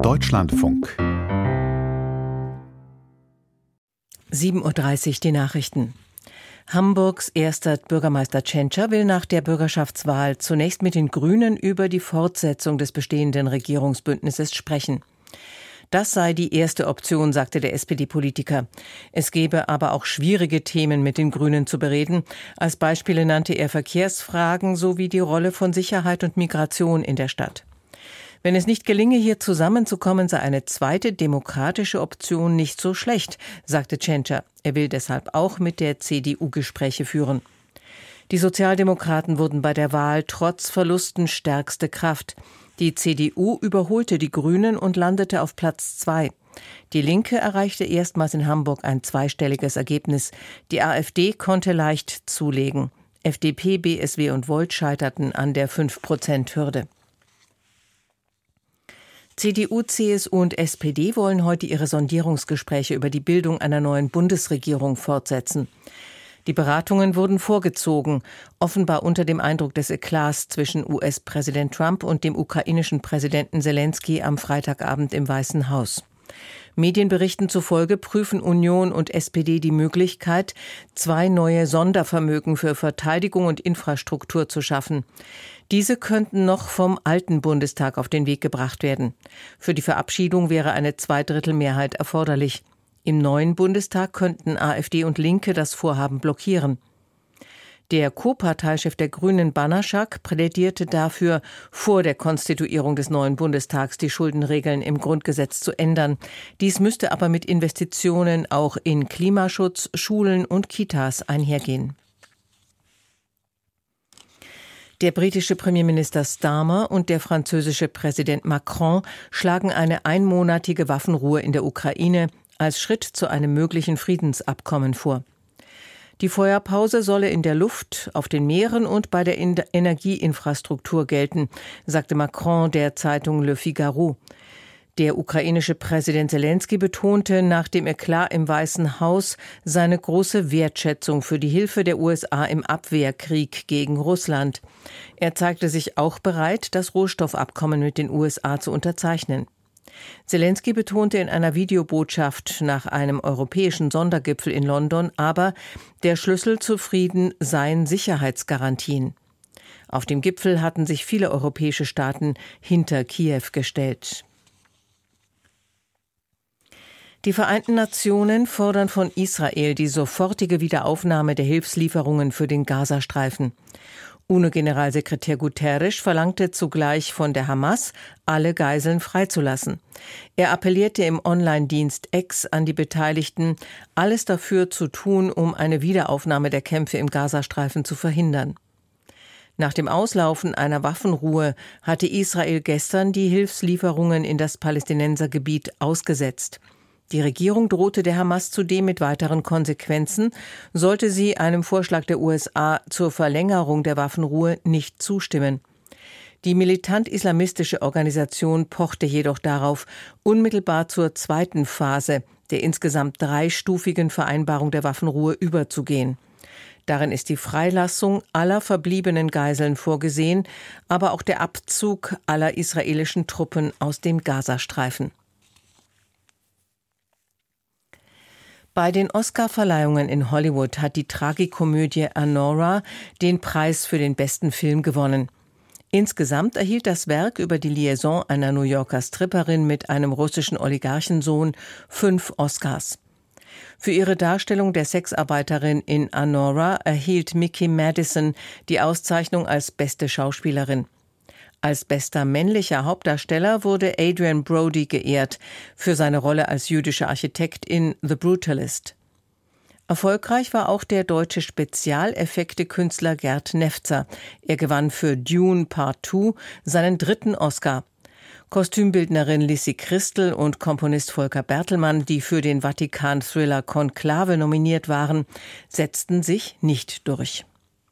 Deutschlandfunk 7:30 Uhr die Nachrichten. Hamburgs erster Bürgermeister Tschentscher will nach der Bürgerschaftswahl zunächst mit den Grünen über die Fortsetzung des bestehenden Regierungsbündnisses sprechen. Das sei die erste Option, sagte der SPD-Politiker. Es gebe aber auch schwierige Themen mit den Grünen zu bereden. Als Beispiele nannte er Verkehrsfragen sowie die Rolle von Sicherheit und Migration in der Stadt. Wenn es nicht gelinge, hier zusammenzukommen, sei eine zweite demokratische Option nicht so schlecht, sagte Tschentscher. Er will deshalb auch mit der CDU Gespräche führen. Die Sozialdemokraten wurden bei der Wahl trotz Verlusten stärkste Kraft. Die CDU überholte die Grünen und landete auf Platz 2. Die Linke erreichte erstmals in Hamburg ein zweistelliges Ergebnis. Die AfD konnte leicht zulegen. FDP, BSW und Volt scheiterten an der 5%-Hürde. CDU, CSU und SPD wollen heute ihre Sondierungsgespräche über die Bildung einer neuen Bundesregierung fortsetzen. Die Beratungen wurden vorgezogen, offenbar unter dem Eindruck des Eklats zwischen US-Präsident Trump und dem ukrainischen Präsidenten Selenskyj am Freitagabend im Weißen Haus. Medienberichten zufolge prüfen Union und SPD die Möglichkeit, 2 neue Sondervermögen für Verteidigung und Infrastruktur zu schaffen. Diese könnten noch vom alten Bundestag auf den Weg gebracht werden. Für die Verabschiedung wäre eine Zweidrittelmehrheit erforderlich. Im neuen Bundestag könnten AfD und Linke das Vorhaben blockieren. Der Co-Parteichef der Grünen, Banaschak, plädierte dafür, vor der Konstituierung des neuen Bundestags die Schuldenregeln im Grundgesetz zu ändern. Dies müsste aber mit Investitionen auch in Klimaschutz, Schulen und Kitas einhergehen. Der britische Premierminister Starmer und der französische Präsident Macron schlagen eine einmonatige Waffenruhe in der Ukraine als Schritt zu einem möglichen Friedensabkommen vor. Die Feuerpause solle in der Luft, auf den Meeren und bei der Energieinfrastruktur gelten, sagte Macron der Zeitung Le Figaro. Der ukrainische Präsident Selenskyj betonte nach dem Eklat im Weißen Haus seine große Wertschätzung für die Hilfe der USA im Abwehrkrieg gegen Russland. Er zeigte sich auch bereit, das Rohstoffabkommen mit den USA zu unterzeichnen. Selenskyj betonte in einer Videobotschaft nach einem europäischen Sondergipfel in London aber, der Schlüssel zu Frieden seien Sicherheitsgarantien. Auf dem Gipfel hatten sich viele europäische Staaten hinter Kiew gestellt. Die Vereinten Nationen fordern von Israel die sofortige Wiederaufnahme der Hilfslieferungen für den Gazastreifen. UNO-Generalsekretär Guterres verlangte zugleich von der Hamas, alle Geiseln freizulassen. Er appellierte im Online-Dienst X an die Beteiligten, alles dafür zu tun, um eine Wiederaufnahme der Kämpfe im Gazastreifen zu verhindern. Nach dem Auslaufen einer Waffenruhe hatte Israel gestern die Hilfslieferungen in das Palästinensergebiet ausgesetzt. Die Regierung drohte der Hamas zudem mit weiteren Konsequenzen, sollte sie einem Vorschlag der USA zur Verlängerung der Waffenruhe nicht zustimmen. Die militant-islamistische Organisation pochte jedoch darauf, unmittelbar zur zweiten Phase der insgesamt 3-stufigen Vereinbarung der Waffenruhe überzugehen. Darin ist die Freilassung aller verbliebenen Geiseln vorgesehen, aber auch der Abzug aller israelischen Truppen aus dem Gazastreifen. Bei den Oscar-Verleihungen in Hollywood hat die Tragikomödie Anora den Preis für den besten Film gewonnen. Insgesamt erhielt das Werk über die Liaison einer New Yorker Stripperin mit einem russischen Oligarchensohn 5 Oscars. Für ihre Darstellung der Sexarbeiterin in Anora erhielt Mickey Madison die Auszeichnung als beste Schauspielerin. Als bester männlicher Hauptdarsteller wurde Adrian Brody geehrt für seine Rolle als jüdischer Architekt in The Brutalist. Erfolgreich war auch der deutsche Spezialeffekte-Künstler Gerd Nefzer. Er gewann für Dune Part 2 seinen 3. Oscar. Kostümbildnerin Lissy Christel und Komponist Volker Bertelmann, die für den Vatikan-Thriller Konklave nominiert waren, setzten sich nicht durch.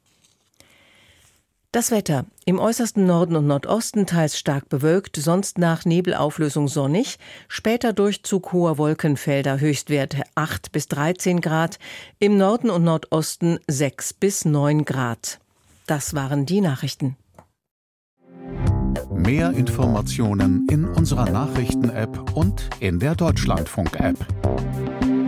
Das Wetter. Im äußersten Norden und Nordosten teils stark bewölkt, sonst nach Nebelauflösung sonnig, später Durchzug hoher Wolkenfelder, Höchstwerte 8 bis 13 Grad, im Norden und Nordosten 6 bis 9 Grad. Das waren die Nachrichten. Mehr Informationen in unserer Nachrichten-App und in der Deutschlandfunk-App.